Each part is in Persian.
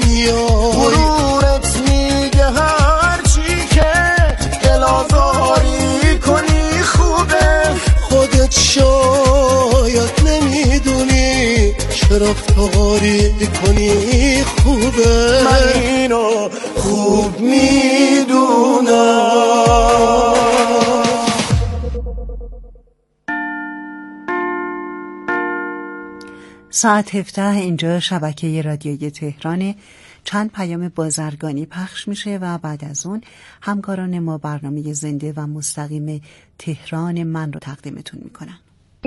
بیا غرورت میگه هر چی که دلازاری کنی خوبه، خودت شاید نمیدونی چه رفتاری کنی خوبه. من اینو خوب میدونم. ساعت 17 اینجا شبکه رادیویی تهرانه. چند پیام بازرگانی پخش میشه و بعد از اون همکاران ما برنامه زنده و مستقیم تهران من رو تقدیمتون میکنن.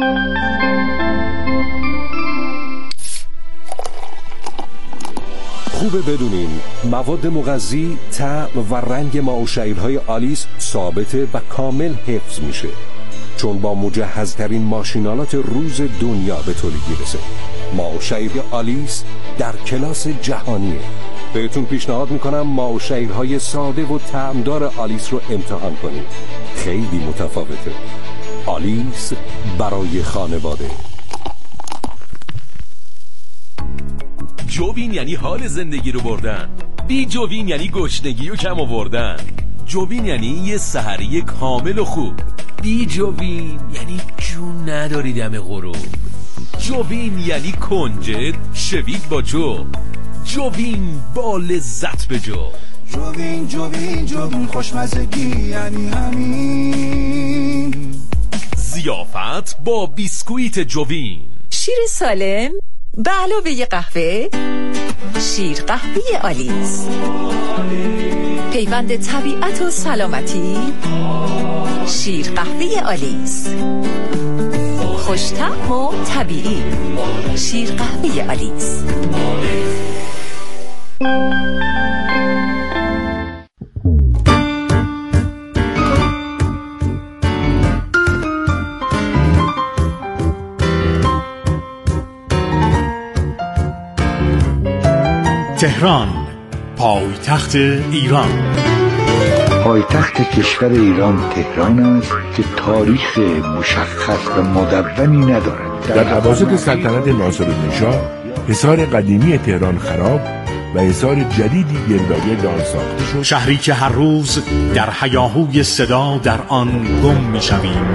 خوبه بدونین مواد مغذی، طعم و رنگ ماه‌وشیرهای آلیس ثابته و کامل حفظ میشه، چون با مجهزترین ماشینالات روز دنیا به تولید میرسه. ماه‌وشیر آلیس در کلاس جهانیه. بهتون پیشنهاد میکنم ماه‌وشیرهای ساده و طعمدار آلیس رو امتحان کنید. خیلی متفاوته. آلیس برای خانواده. جووین یعنی حال زندگی رو بردن. بی جووین یعنی گشنگی و کم آوردن. جووین یعنی یه سحری کامل و خوب. بی جووین یعنی جون نداری دم غروب. جووین یعنی کنجد شوید با جو. جووین با لذت به جو. جووین جووین جووین خوشمزگی یعنی همین. ضیافت با بیسکویت جووین. شیر سالم به علاوه قهوه، شیر قهوه آلیس. پیوند طبیعت و سلامتی، شیر قهوه آلیس. خوش‌طعم و طبیعی، شیر قهوه آلیس. تهران، پایتخت ایران. پایتخت کشور ایران تهران است که تاریخ مشخص و مدونی ندارد. در اواسط سلطنت ناصرالدین‌شاه حصار قدیمی تهران خراب و حصار جدیدی گردآگرد آن ساخته شد. شهری که هر روز در هیاهوی صدا در آن گم می‌شویم.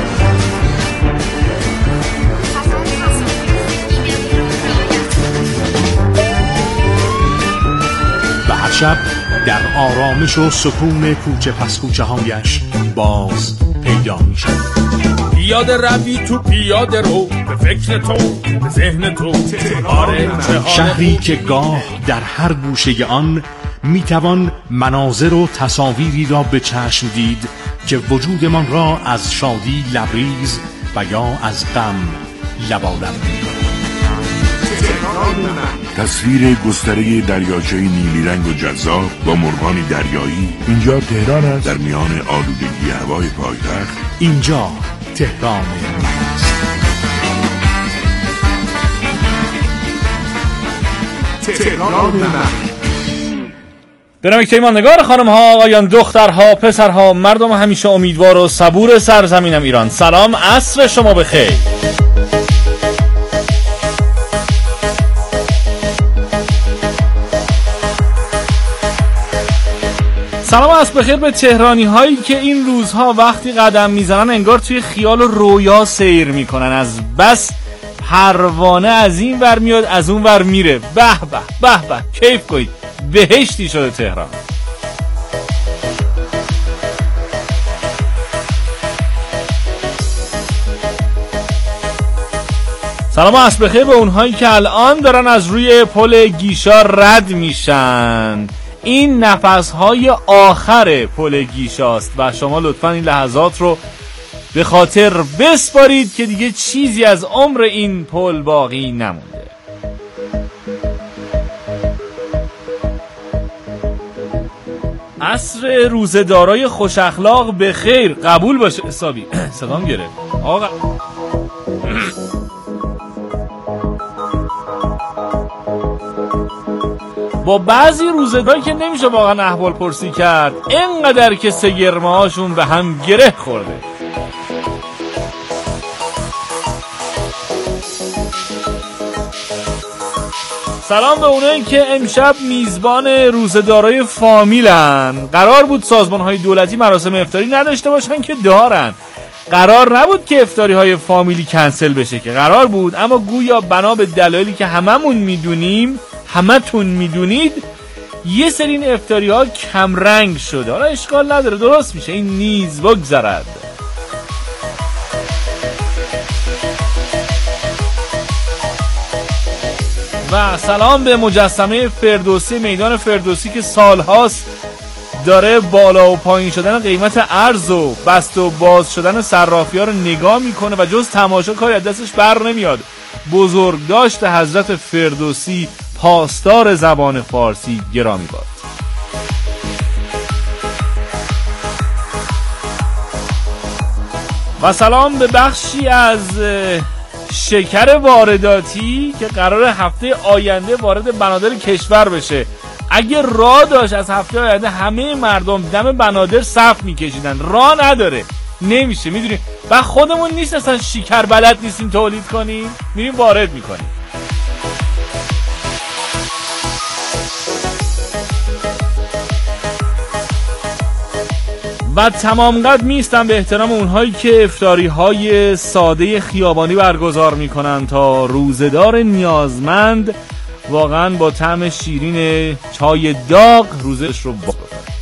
شب در آرامش و سکون کوچه پس کوچه هایش باز پیدا می شد. پیاده روی تو پیاده رو، به فکر تو به ذهن تو. شهری که گاه در هر گوشه آن می توان مناظر و تصاویری را به چشم دید که وجودمان را از شادی لبریز و یا از غم لبالب می کند. تصویر گستره دریاچه نیلی رنگ و جذاب با مرغان دریایی. اینجا تهران است، در میان آلودگی هوای پایتخت. اینجا تهران من. به نام کیماندگار خانم ها، آقایان، دخترها، پسرها، مردم همیشه امیدوار و صبور سرزمینم ایران، سلام، عصر شما بخیر. سلام عصر بخیر به تهرانی هایی که این روزها وقتی قدم میزنن انگار توی خیال و رویا سیر میکنن. از بس پروانه از این ور میاد از اون ور میره. به به به به، کیف کنید، بهشتی شده تهران. سلام عصر بخیر به اونهایی که الان دارن از روی پل گیشا رد میشن. این نفسهای آخر پل گیشاست و شما لطفاً این لحظات رو به خاطر بسپارید که دیگه چیزی از عمر این پل باقی نمونده. عصر روزه‌دارای خوش اخلاق به خیر. قبول باشه حسابی. صدام گرفت آقا. با بعضی روزگاری که نمیشه واقعا احوال پرسی کرد، اینقدر که سگرمه هاشون به هم گره خورده. سلام به اونایی که امشب میزبان روزه‌دارای فامیلن. قرار بود سازمان‌های دولتی مراسم افطاری نداشته باشن که دارن. قرار نبود که افطاری‌های فامیلی کنسل بشه که قرار بود، اما گویا بنا به دلایلی که همتون میدونید یه سری این افطاری‌ها کم رنگ شده. حالا اشکال نداره، درست میشه، این نیز بگذرد. و سلام به مجسمه فردوسی میدان فردوسی که سالهاست داره بالا و پایین شدن قیمت ارز و بست و باز شدن صرافی‌ها رو نگاه میکنه و جز تماشا کاری از دستش بر نمیاد. بزرگداشت حضرت فردوسی پاسدار زبان فارسی گرامی باد. و سلام به بخشی از شکر وارداتی که قرار هفته آینده وارد بنادر کشور بشه. اگه راه داشت از هفته آینده همه مردم دم بنادر صف میکشیدن، راه نداره، نمیشه، میدونیم. و خودمون نیست اصلا شکر بلد نیستیم تولید کنیم، میریم وارد میکنیم. و تمام قد میستم به احترام اونهایی که افطاری های ساده خیابانی برگزار میکنن تا روزه‌دار نیازمند واقعا با طعم شیرین چای داغ روزش رو بکنه.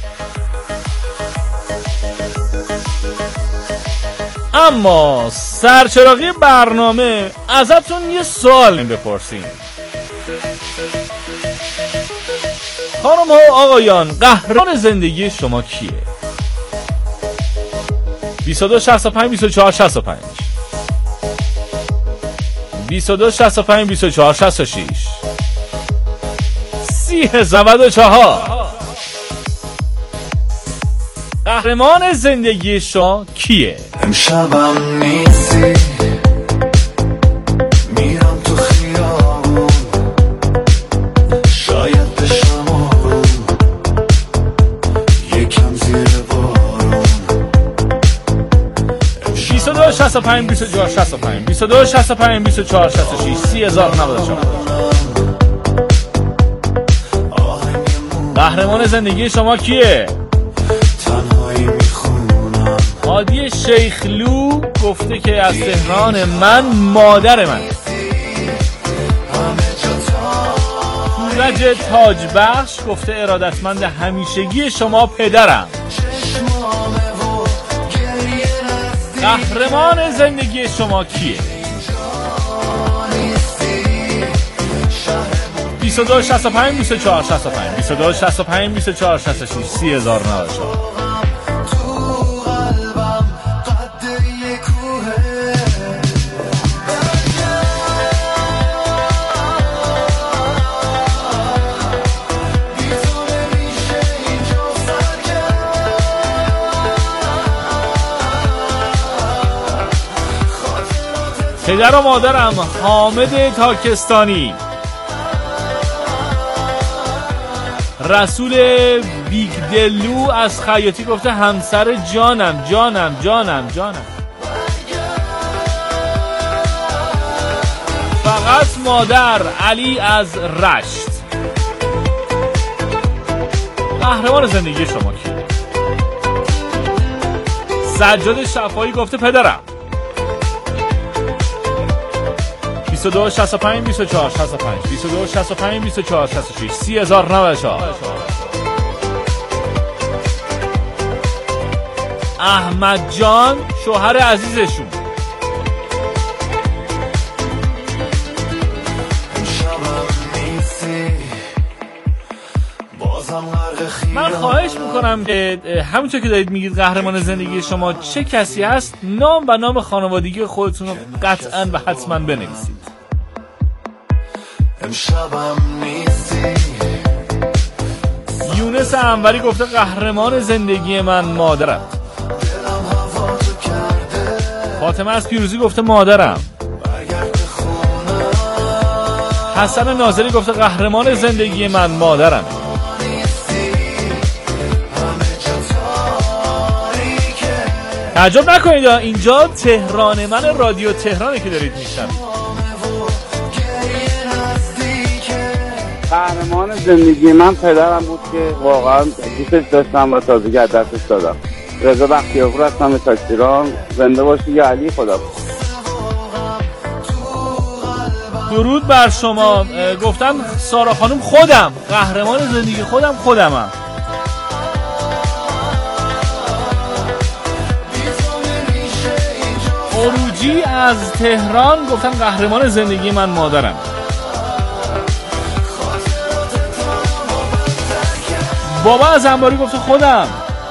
اما سرچراغی برنامه ازتون یه سوال بپرسیم. خانم ها آقایان، قهرمان زندگی شما کیه؟ 22 65 24 65 22 65 24 66 3094. قهرمان زندگی شما کیه؟ امشبم نیستی، میرم تو خیابون، شاید بشم آروم، یکم زیر بارون. 22 65 24 65 22 65 24 66 3094. قهرمان زندگی شما کیه؟ هادی شیخلو گفته که از تهران من مادر من. سورج تاجبخش گفته ارادتمند همیشگی شما پدرم. قهرمان زندگی شما کیه؟ 22 65 24 65 22 65 24 66 3094. پدر و مادرم حامد تاکستانی. رسول بیگدلو از خیاطی گفته همسر جانم جانم جانم جانم. فقط مادر علی از رشت. قهرمان زندگی شما کیه؟ سجاد شفایی گفته پدرم. 22 65 24 65 22 65 24 66 3094. احمد جان شوهر عزیزشون. من خواهش میکنم که همونطور که دارید میگید قهرمان زندگی شما چه کسی هست، نام و نام خانوادگی خودتون رو قطعا و حتما بنویسید. یونس انوری گفته قهرمان زندگی من مادرم. فاطمه از پیروزی گفته مادرم. حسن ناظری گفته قهرمان زندگی من مادرم. تعجب نکنید اینجا تهران من، رادیو تهرانه که دارید میشنوید. قهرمان زندگی من پدرم بود که واقعا دوستش داشتم و تازگی از دستش دادم. رضا بختیارپور هستم، تاکسیران. زنده باشی یا علی. خدا درود بر شما. گفتم سارا خانم خودم قهرمان زندگی خودمم. اوروجی از تهران گفتن قهرمان زندگی من مادرم. بابا از انباری گفته خودم.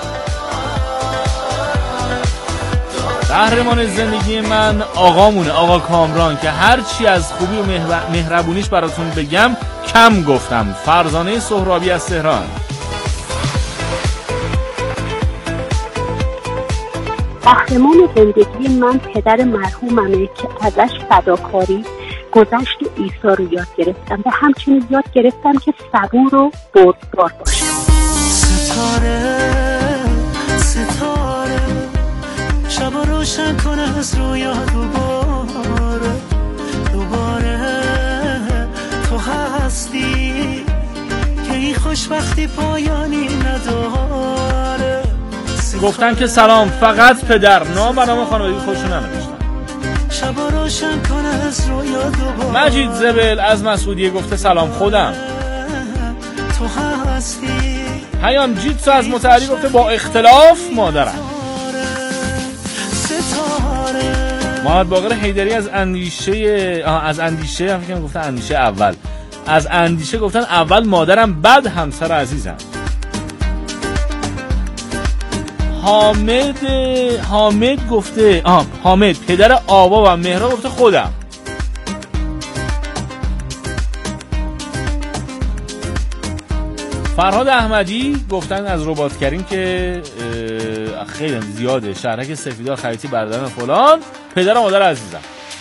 قهرمان زندگی من آقامونه، آقا کامران، که هرچی از خوبی و مهربونیش براتون بگم کم گفتم. فرزانه سهرابی از تهران. قهرمان زندگی من پدر مرحوممه که ازش فداکاری، گذشت و ایثار رو یاد گرفتم و همچنین یاد گرفتم که صبور و بردبار باشم. ستاره شب روشن کن از رویا دوباره تو هستی که این خوشبختی پایانی نداره. گفتن که سلام، فقط پدر. نام و نام خانوادگی خودشون ننوشتن. شب روشن کن از رویا دوباره. مجید زبل از مسعودیه گفته سلام خودم. تو هستی. پیام جیتسو از متحری گفته با اختلاف مادرم. محمد باقر حیدری از اندیشه هم فکر گفتن اندیشه اول. از اندیشه گفتن اول مادرم بعد همسر عزیزم. حامد گفته حامد پدر آوا و مهرا گفته خودم. فرهاد احمدی گفتن از ربات کریم که خیلی زیاده، شهرک سفیدار خریطی بردارم فلان، پدر و مادر عزیزم.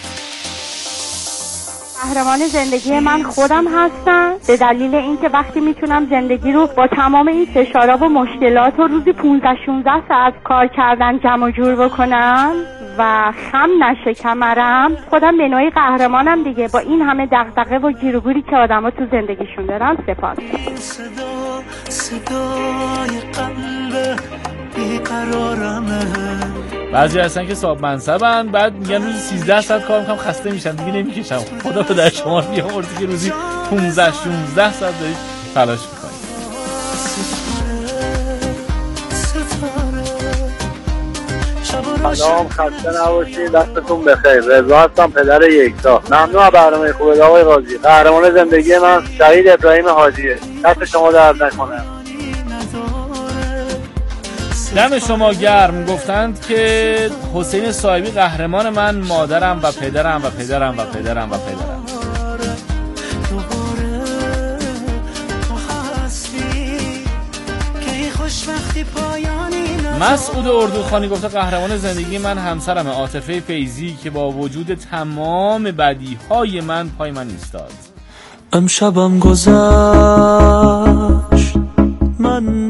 قهرمان زندگی من خودم هستم، به دلیل اینکه وقتی میتونم زندگی رو با تمام این فشارها و مشکلات و روزی 15-16 ساعت کار کردن جمع و جور بکنم و خم نشه کمرم، خودم به نوعی قهرمانم دیگه. با این همه دغدغه و گیر و گوری که آدم‌ها تو زندگیشون دارن. سپاس. صدای قلب بیقرارمه. بعضی هستن که صاحب منصبن، بعد میگن روزی 13 ساعت کار میکنم خسته میشم دیگه نمیکشم. خدا به در شما بیامرزه که روزی 15-16 ساعت دارید تلاش میکنید. سلام، خسته نباشید، دستتون بخیر. رضا هستم، پدر یکتا. ممنون از برنامه خوبه آقای قاضی. قهرمان زندگی من شهید ابراهیم حاجیه. دست شما درد نکنه. دم شما گرم. گفتند که حسین صاحبی قهرمان من مادرم و پدرم و پدرم و پدرم و پدرم. مسعود اردوخانی گفته قهرمان زندگی من همسرم عاطفه فیضی که با وجود تمام بدیهای من پای من ایستاد. امشبم گذشت من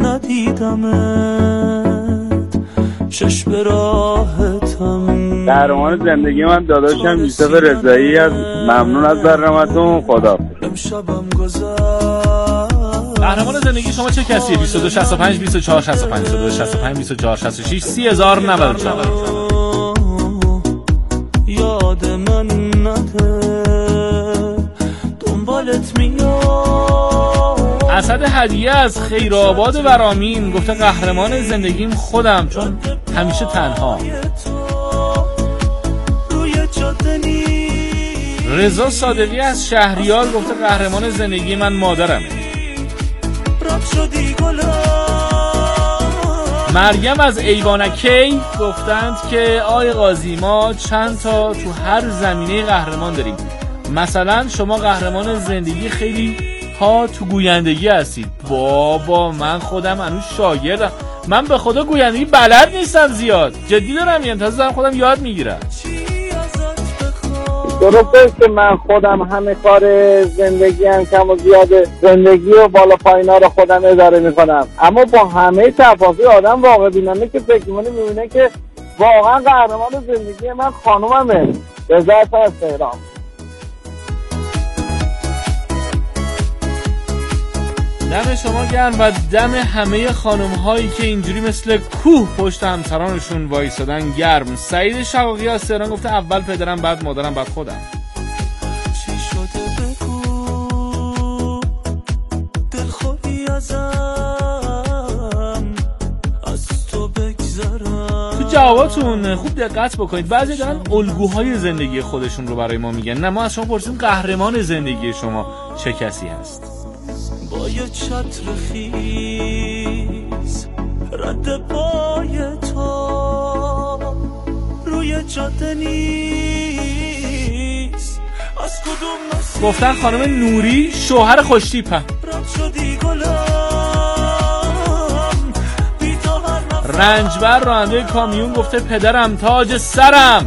ندیدمت، چشم به راحتم. قهرمان زندگی من داداشم یوسف رضایی از. ممنون از برنامه‌تون. خدا. امشبم گذشت. قهرمان زندگی شما چه کسیه؟ 22 65 24 65 22 65 24 66 3094. یاد من نده دنبالت میاد. اسد هدیه از خیرآباد ورامین گفته قهرمان زندگیم خودم، چون همیشه تنها. رضا صادقی از شهریار گفته قهرمان زندگی من مادرمه. مریم از ایوانکی گفتند که آقای قاضی ما چند تا تو هر زمینه قهرمان داریم. مثلا شما قهرمان زندگی خیلی ها تو گویندگی هستید. بابا من خودم هنوز شاگردم، من به خدا گویندگی بلد نیستم زیاد. جدی دارم میگم، تازه دارم خودم یاد میگیرم. درسته که من خودم همه کار زندگی هم کم و زیاده، زندگی و بالا پایینا رو خودم اداره میکنم، اما با همه تفاصیل آدم واقع بینانه که فکر می‌کنه که واقعا قهرمان زندگی من خانوممه. رضا از تهران. دم شما گرم و دم همه خانم هایی که اینجوری مثل کوه پشت همسرانشون وایسادن گرم. سعید شقاقی از تهران گفته اول پدرم بعد مادرم بعد خودم. چی شده بگو دلخوری ازم از تو بگذرم. تو جواباتون خوب دقت بکنید. بعضی دارن الگوهای زندگی خودشون رو برای ما میگن. نه، ما از شما پرسیدیم قهرمان زندگی شما چه کسی هست؟ با یه چتر خیز رد پای تو روی جاده نیست از کدوم مسیر گفتن خانم نوری شوهر خوشتیپم. رد شدی گلم بی تو هر نفر. رنجبر راننده کامیون گفته پدرم تاج سرم.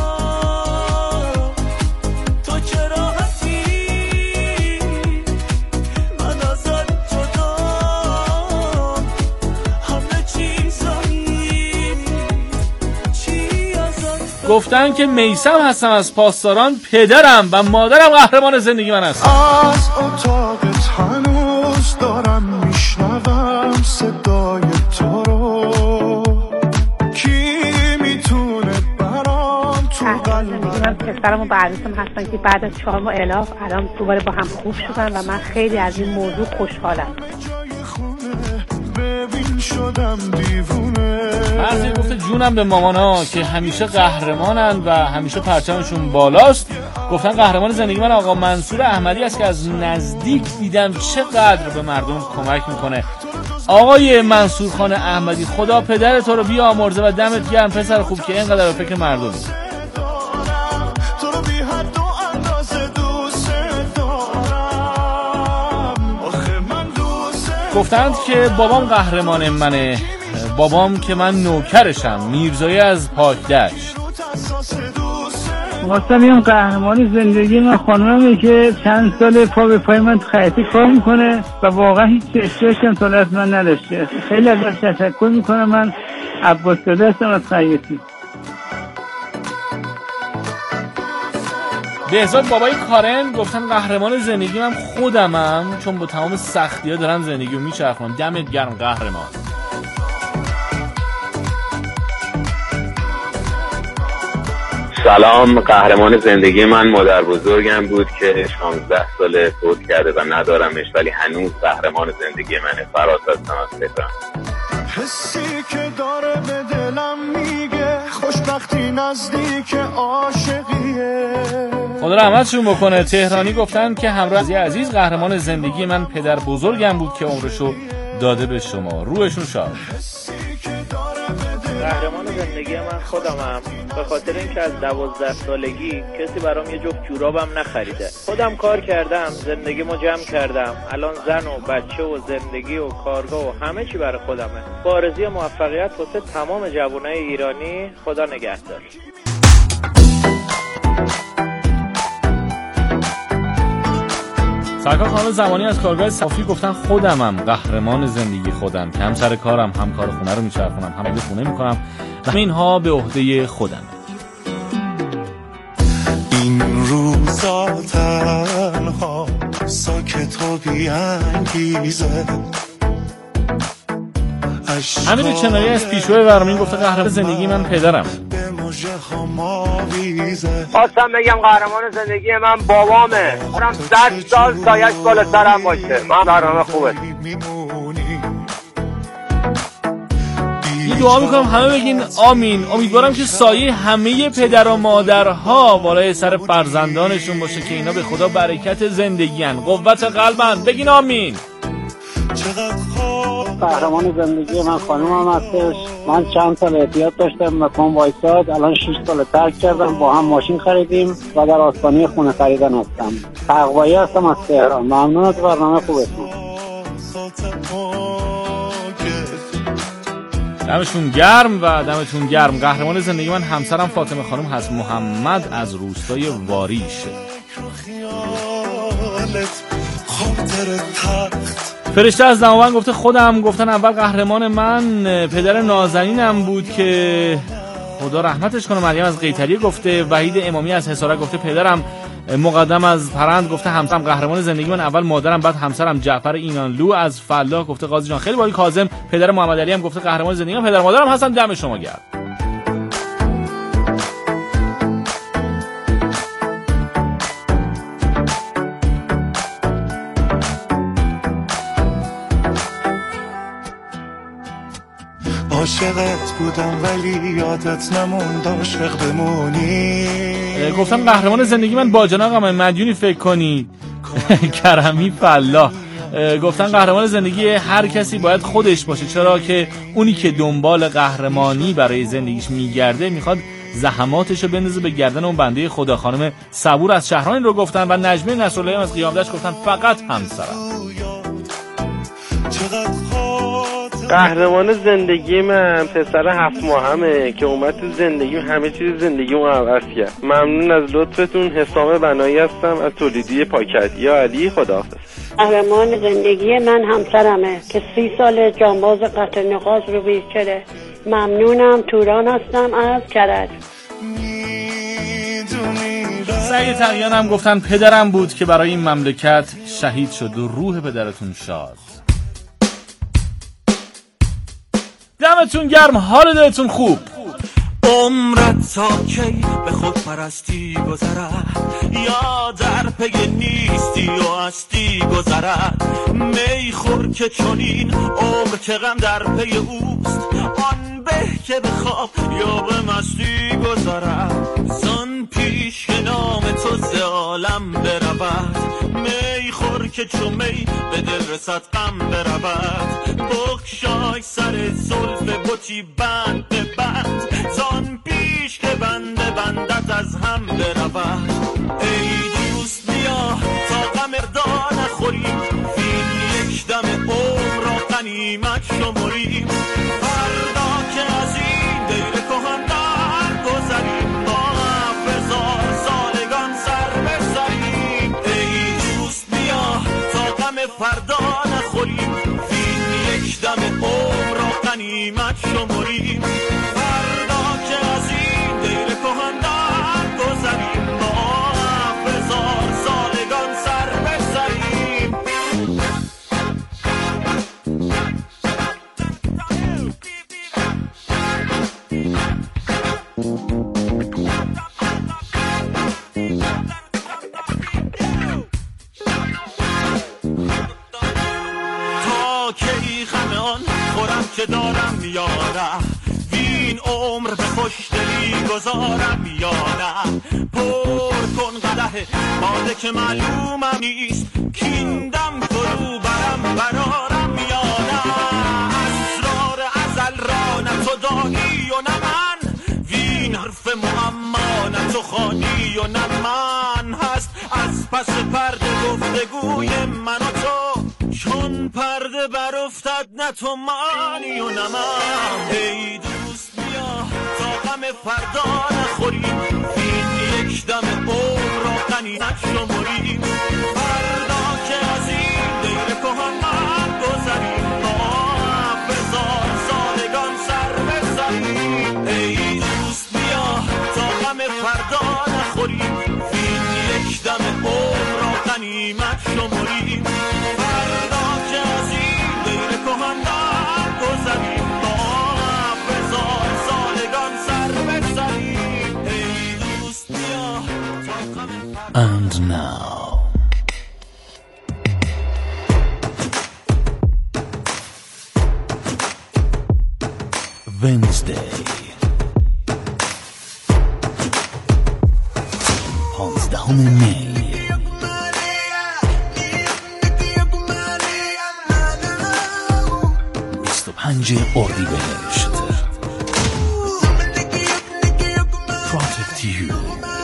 گفتن که میثم هستم از پاسداران، پدرم و مادرم قهرمان زندگی من هستن. از اتاقت هنوز دارم میشنوم صدای تو رو، کی میتونه برام تو قلبم. پسرم و بعدشم هستن که بعد از 4 ماه الاف الان دوباره با هم خوب شدن و من خیلی از این موضوع خوشحالم. ببین شدم دیوونه. بعضی گفته جونم به مامانا که همیشه قهرمانن و همیشه پرچمشون بالاست. گفتن قهرمان زندگی من آقا منصور احمدی است که از نزدیک دیدم چقدر به مردم کمک میکنه. آقای منصور خان احمدی خدا پدر تو رو بیامرزه و دمت گرم پسر خوب که اینقدر به فکر مردمی. گفتند که بابام قهرمان منه، بابام که من نوکرشم. میرزایی از پاکدشت. این قهرمان زندگی من خانممه که چند سال پا به پای من خیاطی کار میکنه و واقعا هیچ اشتراکی سال از من نداشته. خیلی ازش تشکر میکنم. من عباس زاده هستم از خیاطی. بهزاد بابای کارن گفتن قهرمان زندگی من خودمم، چون با تمام سختی‌ها دارم زندگیو میچرخونم. دمت گرم قهرمان. سلام. قهرمان زندگی من مادر بزرگم بود که 16 ساله فوت کرده و ندارمش، ولی هنوز قهرمان زندگی منه. فراز هستم از تهران. حسی که داره به دلم میگه خوشبختی نزدیک عاشقیه. خدا رحمتشون بکنه. تهرانی گفتن که همراه عزیز قهرمان زندگی من پدر بزرگم بود که عمرشو داده به شما. روحشون شاد. قهرمان زندگی من خودمم، به خاطر اینکه از 12 سالگی کسی برام یه جفت جورابم نخریده. خودم کار کردم، زندگیمو جمع کردم. الان زن و بچه و زندگی و کارگاه و همه چی برای خودمه. آرزوی موفقیت واسه تمام جوانای ایرانی. خدا نگهدار. سرکار خانم زمانی از کارگاه صافی گفتن خودمم قهرمان زندگی خودم که هم سر کارم هم کار خونه رو میچرخونم هم خونه میکنم و اینها به عهده خودم. این روزا تنها ساکت و بی‌انگیزه. امیر چنایی از پیشوای ورمین گفته قهرمان زندگی من پدرم. خواستم بگم قهرمان زندگی من بابامه. منم 100 سال سایش بالا سرم باشه. من برنامه خوبه. یه دعا میکنم همه بگین آمین. امیدوارم که سایه همه پدر و مادرها بالای سر فرزندانشون باشه که اینا به خدا برکت زندگیان، قوت قلبن. بگین آمین. قهرمان زندگی من خانومم هستش. من چند سال احتیاط داشتم مکان وایساد، الان 6 سال ترک کردم. با هم ماشین خریدیم و در آستانه خونه خریدن هستم. تقوایی هستم از تهران. ممنون از برنامه خوبتون. دمشون گرم و دمتون گرم. قهرمان زندگی من همسرم فاطمه خانم هست محمد از روستای واریش. فرشته از دماوند گفته خودم. گفتن اول قهرمان من پدر نازنینم بود که خدا رحمتش کنه. مریم از قیطریه گفته. وحید امامی از حصارک گفته پدرم. مقدم از پرند گفته همسرم قهرمان زندگی من، اول مادرم بعد همسرم. جعفر اینانلو از فلاح گفته قاضی جان خیلی باحال. کاظم پدر محمد علی هم گفته قهرمان زندگی من، پدر مادرم هستن. دم شما گرم. عاشقت بودم ولی یادت نموند عاشق بمونی. گفتم قهرمان زندگی من باجناقم، مدیونی فکر کنی. کرمی فلاح گفتن قهرمان زندگی هر کسی باید خودش باشه، چرا که اونی که دنبال قهرمانی برای زندگیش میگرده میخواد زحماتشو بندازه به گردن اون بنده خدا. خانم صبور از شهران رو گفتن و نجمه نصراللهی از قیامدشت گفتن فقط همسرم. قهرمان زندگی من پسر 7 ماهمه که اومد تو زندگی همه چیز زندگیمو عوض کرد. ممنون از لطفتون. حسام بنایی هستم از تولیدی پاکت. یا علی خداحافظ. قهرمان زندگی من همسرمه که 30 سال جانباز قطع نقاز رو بیچاره. ممنونم. توران هستم از کرج. سعید تقیان هم گفتن پدرم بود که برای این مملکت شهید شد و روح پدرتون شاد. دمتون گرم، حال دلتون خوب. عمرت تا کی به خود پرستی گذرد، یا در پی نیستی و هستی گذرد. می خور که چنین عمر که غم در پی اوست، آن به که به خواب یا به مستی گذرد. زان پیش که نام تو ز عالم برود، می خور که چو می به دل رسد غم برود. بگشای سر زلف بتی بند به بند، زان پیش که بند بندت از هم برود. ای دوست بیا تا غم مردا نخوریم، این یک دم عمر را غنیمت شمریم. فردا که از این دیر کهن در گذریم، با بزار سالگان سر بزریم. ای دوست بیا تا غم فردا نخوریم، این یک دم عمر را غنیمت شمریم. فردا که از این دیر کهن در گذریم، با بزار سالگان سر بزریم. تا کی غم آن خورم که دارم یاره، وین عمر به خوشدلی گذارم یا نه. پر کن قدح باده که معلومم نیست، کیندم فرو برم برارم یا نه. اسرار ازل را نه تو دانی و نه من، وین حرف معما نه تو خوانی و نه من. هست از پس پرده گفتگوی من و تو، چون پرده برافتد نه تو مانی و نه من. ای دوست بیا تا غم فردا نخوریم، این یک دم عمر را غنیمت شمریم. فردا که از این دیر کهن من گذریم، با بزار سالگان سر بزریم. ای دوست بیا تا غم فردا نخوریم، این یک دم عمر را غنیمت شمریم. فردا که از این دیر کهن من گذریم، با بزار سالگان سر بزریم. ای دوست بیا تا غم And now Wednesday 15 می 25 اردیبهشت. Protect you.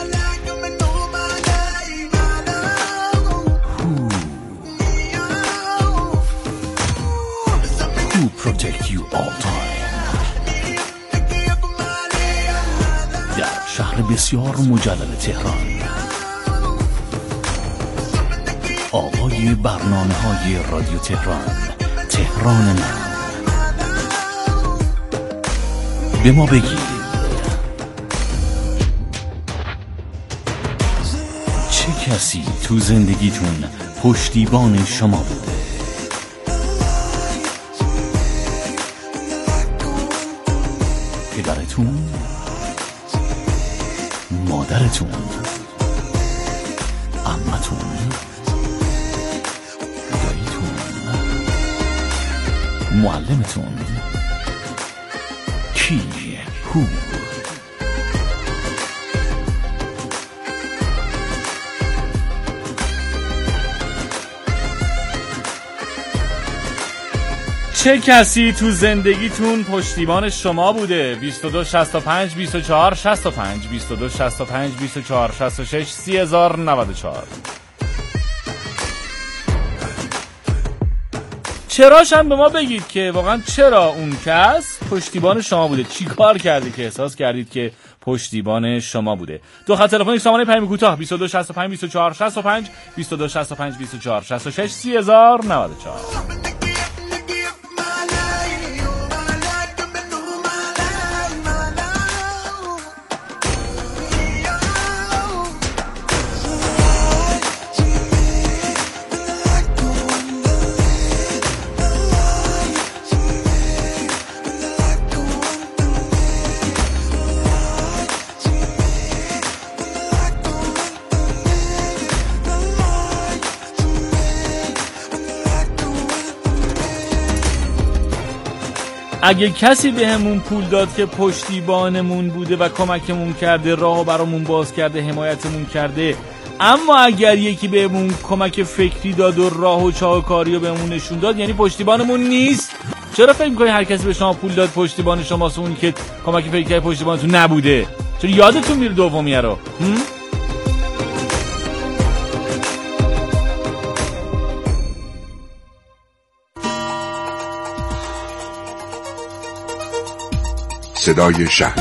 Who protect you all time. در شهر بسیار مجلل تهران، آقای برنامه‌های رادیو تهران، تهران من. به ما بگید چه کسی تو زندگیتون پشتیبان شما بوده؟ پدرتون، مادرتون، عمتون، داییتون، معلمتون، کی؟ هو؟ چه کسی تو زندگیتون پشتیبان شما بوده؟ 22 65 24 65 22 65 24 66 3094. چراش هم به ما بگید که واقعا چرا اون کس پشتیبان شما بوده، چی کار کردی که احساس کردید که پشتیبان شما بوده. دو خط تلفنی سامانه پیام کوتاه 22 65 24 65 22 65 24 66 3094. اگه کسی بهمون پول داد که پشتیبانمون بوده و کمکمون کرده، راهو برامون باز کرده، حمایتمون کرده، اما اگر یکی بهمون کمک فکری داد و راه و چاهکاری رو بهمون نشون داد، یعنی پشتیبانمون نیست؟ چرا فکر می‌کنی هر کسی به شما پول داد پشتیبان شماست، اون که کمک فکری پشتیبانتون نبوده؟ چرا یادتون میره دومیه رو؟ صدای شهر.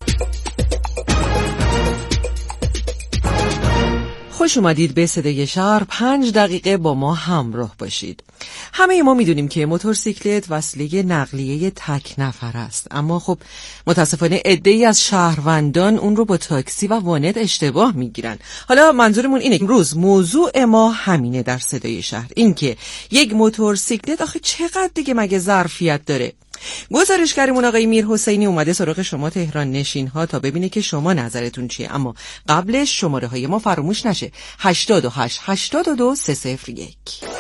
خوش اومدید به صدای شهر. 5 دقیقه با ما همراه باشید. همه ما میدونیم که موتورسیکلت وسیله نقلیه تک نفر است، اما خب متاسفانه عده‌ای از شهروندان اون رو با تاکسی و وانت اشتباه میگیرن. حالا منظورمون اینه که امروز موضوع ما همینه در صدای شهر، این که یک موتورسیکلت آخه چقدر دیگه مگه ظرفیت داره؟ گزارشگرمون آقای میر حسینی اومده سراغ شما تهران نشین ها تا ببینه که شما نظرتون چیه، اما قبلش شماره های ما فراموش نشه 88 82 301.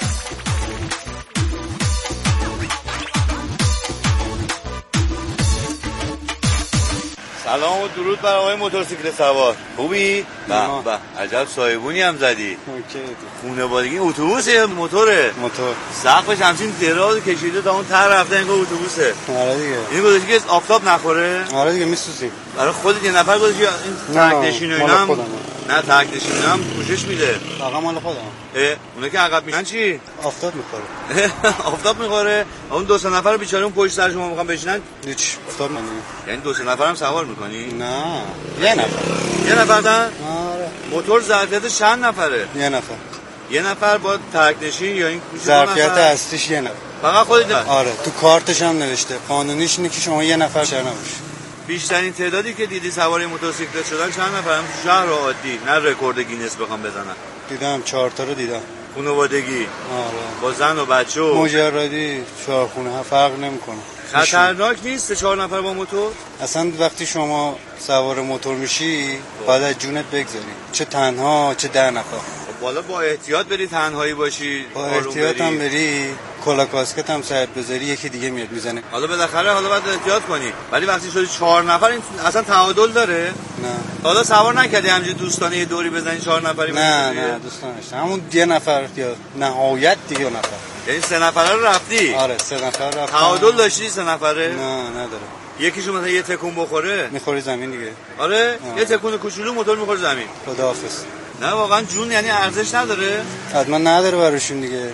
سلام و درود بر آقای موتورسیکلت سوار. خوبی؟ به عجب صاحبونی هم زدی. خونوادگی اتوبوسه موتوره؟ موتور. سقفش همچین دراز کشیده تا اون ته رفته انگار اتوبوسه. آره دیگه. این گذاشتی که آفتاب نخوره؟ آره دیگه میسوزیم. برای خودت یه نفر گذاشتی این تک نشین و اینا؟ نه تک نشین هم پوشش میده. فقط مال خودم. اونا که عقب میشن چی؟ آفتاب میخوره. آفتاب میخوره. اون 2 نفر بیچاره اون پشت سر شما میخوان بشینن؟ هیچ آفتاب نمیگه. یعنی 2 نفر هم سوار میکنی؟ نه. یه نفر دن؟ آره. موتور ظرفیتش چند نفره؟ یه نفر با تک نشین یا این ظرفیت اصلیش یه نفر. فقط خودت؟ آره. تو کارتش هم نوشته. قانونیش اینه که شما یه نفر شهر نباشی. بیشترین تعدادی که دیدی سوار موتورسیکلت شدن چند نفرن تو شهر عادی؟ نه رکورد گینس بخوام بزنن. دیدم 4 تا رو دیدم. خانوادگی. آره. با زن و بچه و مجردی 4 خونه فرق نمیکنه. خطرناک نیست 4 نفر با موتور؟ اصلا وقتی شما سوار موتور میشی باید از جونت بگذاری، چه تنها چه 10 نفر. بالا با احتیاط بری، تنهایی باشی، با احتیاط هم بری، کلا کاسکت هم سرت بذاری، یکی دیگه میاد میزنه. حالا بالاخره باید احتیاط کنی، ولی وقتی شدی 4 نفر این اصلا تعادل داره؟ نه. حالا سوار نکردی همینجوری دوستانه یه دوری بزنی 4 نفری؟ نه دوستانه نشد. همون 1 نفر یا نهایت دیگه نفر. یعنی 3 نفره رو رفتی؟ آره 3 نفر رفتم. تعادل داشتی 3 نفره؟ نه نداره. یکیشون مثلا یه تکون بخوره میخوری زمین دیگه. آره یه تکون کوچولو موتور میخوره زمین. خداحافظ. نه واقعا جون یعنی ارزش نداره؟ حتما نداره براشون دیگه.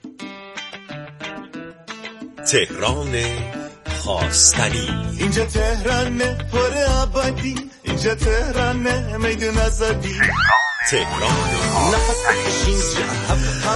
تهران خواستنی. اینجا تهران پر آبادی، اینجا تهران میدون آزادی. تهران خواستنی.